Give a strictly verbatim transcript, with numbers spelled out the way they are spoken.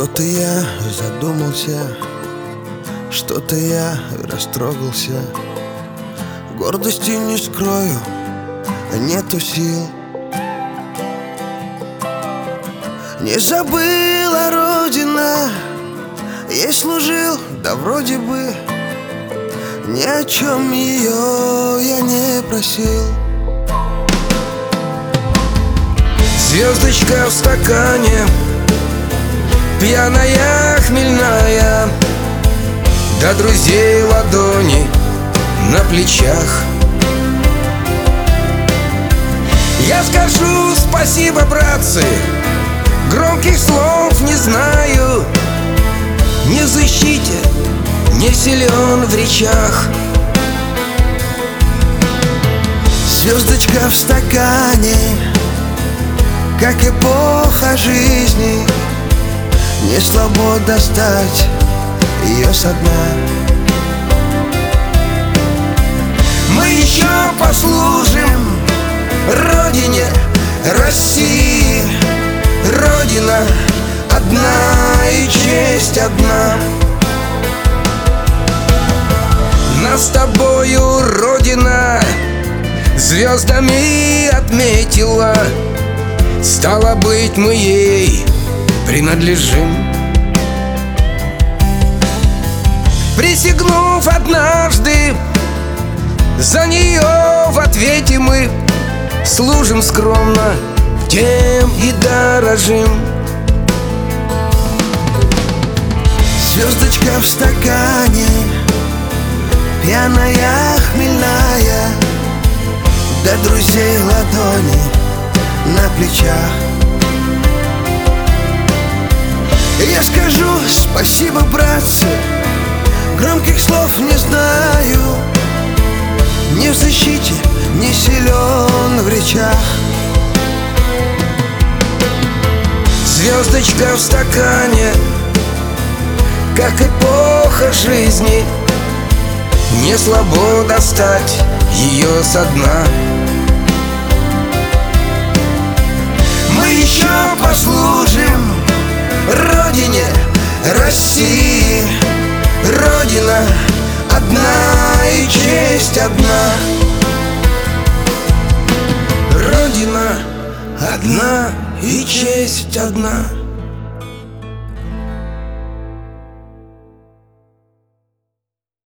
Что-то я задумался, что-то я растрогался. Гордости не скрою, нету сил. Не забыла Родина, ей служил, да вроде бы ни о чем ее я не просил. Звездочка в стакане, пьяная, хмельная, до друзей ладони на плечах. Я скажу спасибо, братцы, громких слов не знаю, не в защите, не силен в речах. Звездочка в стакане, как эпоха жизни, не слабо достать ее со дна. Мы еще послужим Родине, России. Родина одна и честь одна. Нас с тобою Родина звездами отметила. Стало быть, мы ей принадлежим. Присягнув однажды, за нее в ответе мы служим скромно, тем и дорожим. Звездочка в стакане, пьяная, хмельная, до друзей ладони на плечах. Я скажу спасибо, братцы, громких слов не знаю, ни в защите, не силен в речах. Звездочка в стакане, как эпоха жизни, не слабо достать ее со дна. Мы еще послужим Родине, России. Родина одна и честь одна. Родина одна и честь одна.